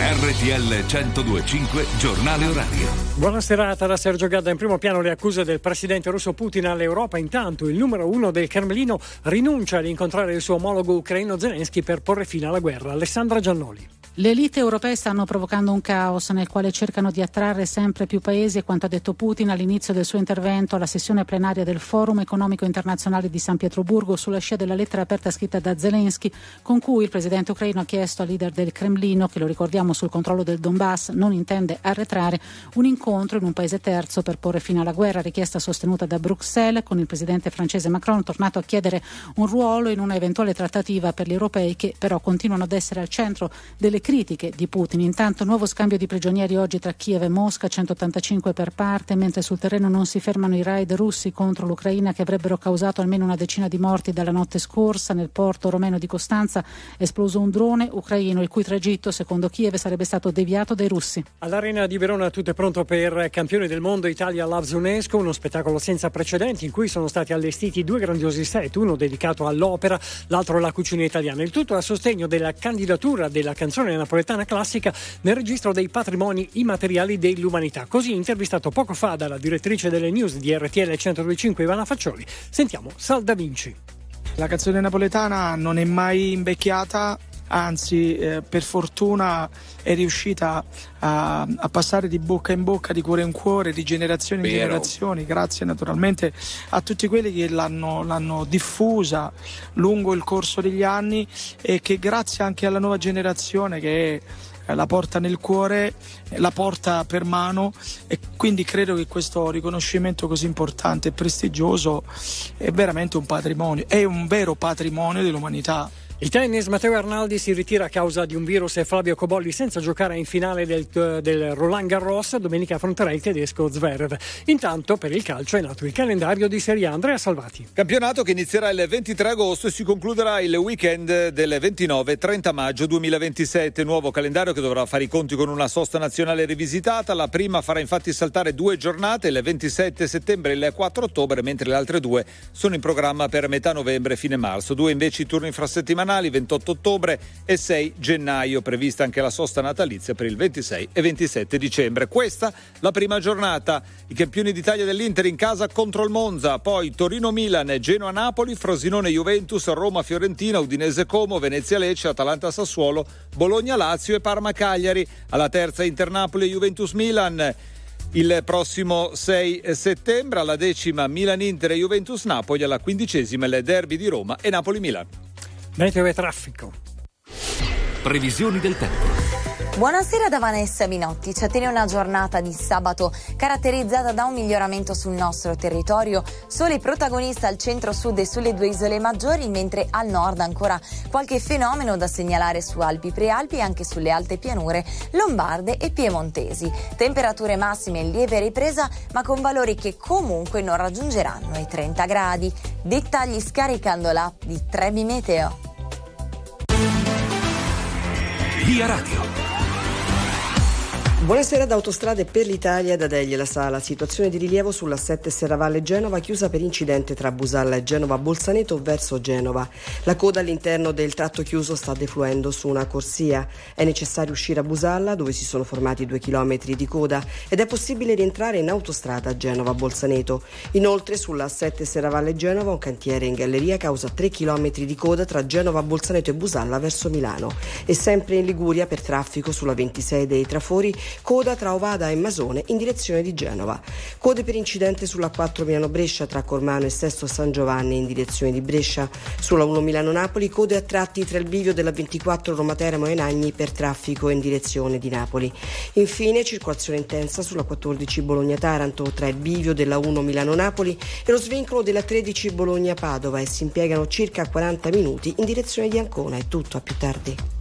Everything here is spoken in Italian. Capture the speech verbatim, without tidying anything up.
R T L centodue e cinque Giornale Orario. Buona serata da Sergio Gadda. In primo piano le accuse del presidente russo Putin all'Europa. Intanto il numero uno del Cremlino rinuncia ad incontrare il suo omologo ucraino Zelensky per porre fine alla guerra. Alessandra Giannoli. Le elite europee stanno provocando un caos nel quale cercano di attrarre sempre più paesi, e quanto ha detto Putin all'inizio del suo intervento alla sessione plenaria del Forum Economico Internazionale di San Pietroburgo, sulla scia della lettera aperta scritta da Zelensky, con cui il presidente ucraino ha chiesto al leader del Cremlino, che lo ricordiamo sul controllo del Donbass non intende arretrare, un incontro in un paese terzo per porre fine alla guerra, richiesta sostenuta da Bruxelles, con il presidente francese Macron tornato a chiedere un ruolo in una eventuale trattativa per gli europei, che però continuano ad essere al centro delle critiche di Putin. Intanto nuovo scambio di prigionieri oggi tra Kiev e Mosca, centottantacinque per parte, mentre sul terreno non si fermano i raid russi contro l'Ucraina che avrebbero causato almeno una decina di morti dalla notte scorsa. Nel porto romeno di Costanza è esploso un drone ucraino il cui tragitto, secondo Kiev, sarebbe stato deviato dai russi. All'Arena di Verona tutto è pronto per Campioni del Mondo Italia Loves UNESCO, uno spettacolo senza precedenti in cui sono stati allestiti due grandiosi set, uno dedicato all'opera, l'altro alla cucina italiana. Il tutto a sostegno della candidatura della canzone napoletana classica nel registro dei patrimoni immateriali dell'umanità. Così intervistato poco fa dalla direttrice delle news di R T L centodue e cinque Ivana Faccioli. Sentiamo Sal Da Vinci. La canzone napoletana non è mai invecchiata, anzi eh, per fortuna è riuscita a, a passare di bocca in bocca, di cuore in cuore, di generazioni in Vero. generazioni, grazie naturalmente a tutti quelli che l'hanno, l'hanno diffusa lungo il corso degli anni, e che grazie anche alla nuova generazione che è, la porta nel cuore, la porta per mano, e quindi credo che questo riconoscimento così importante e prestigioso è veramente un patrimonio, è un vero patrimonio dell'umanità. Il tennis, Matteo Arnaldi si ritira a causa di un virus e Flavio Cobolli senza giocare in finale del, del Roland Garros. Domenica affronterà il tedesco Zverev. Intanto per il calcio è nato il calendario di Serie A. Andrea Salvati. Campionato che inizierà il ventitré agosto e si concluderà il weekend del ventinove e trenta maggio duemilaventisette. Nuovo calendario che dovrà fare i conti con una sosta nazionale rivisitata. La prima farà infatti saltare due giornate, il ventisette settembre e il quattro ottobre, mentre le altre due sono in programma per metà novembre e fine marzo. Due invece i turni infrasettimanali, ventotto ottobre e sei gennaio, prevista anche la sosta natalizia per il ventisei e ventisette dicembre. Questa la prima giornata. I campioni d'Italia dell'Inter in casa contro il Monza, poi Torino-Milan, Genoa-Napoli, Frosinone-Juventus, Roma-Fiorentina, Udinese-Como, Venezia-Lecce, Atalanta-Sassuolo, Bologna-Lazio e Parma-Cagliari. Alla terza Inter-Napoli e Juventus-Milan il prossimo sei settembre, alla decima Milan-Inter e Juventus-Napoli, alla quindicesima il derby di Roma e Napoli-Milan. Meteo e traffico. Previsioni del tempo. Buonasera da Vanessa Minotti. Ci attende una giornata di sabato caratterizzata da un miglioramento sul nostro territorio. Sole protagonista al centro-sud e sulle due isole maggiori, mentre al nord ancora qualche fenomeno da segnalare su Alpi, Prealpi e anche sulle alte pianure lombarde e piemontesi. Temperature massime in lieve ripresa, ma con valori che comunque non raggiungeranno i trenta gradi. Dettagli scaricando l'app di Trebi Meteo. Via Radio. Buonasera da Autostrade per l'Italia, da Degli La Sala. Situazione di rilievo sulla sette Serravalle Genova, chiusa per incidente tra Busalla e Genova Bolzaneto verso Genova. La coda all'interno del tratto chiuso sta defluendo su una corsia. È necessario uscire a Busalla, dove si sono formati due chilometri di coda, ed è possibile rientrare in autostrada a Genova Bolzaneto. Inoltre sulla sette Serravalle Genova un cantiere in galleria causa tre chilometri di coda tra Genova Bolzaneto e Busalla verso Milano. E sempre in Liguria per traffico sulla ventisei dei Trafori, coda tra Ovada e Masone in direzione di Genova. Code per incidente sulla quattro Milano-Brescia tra Cormano e Sesto San Giovanni in direzione di Brescia. Sulla uno Milano-Napoli code a tratti tra il bivio della ventiquattro Roma-Teramo e Nagni per traffico in direzione di Napoli. Infine circolazione intensa sulla quattordici Bologna-Taranto tra il bivio della uno Milano-Napoli e lo svincolo della tredici Bologna-Padova, e si impiegano circa quaranta minuti in direzione di Ancona. È tutto, a più tardi.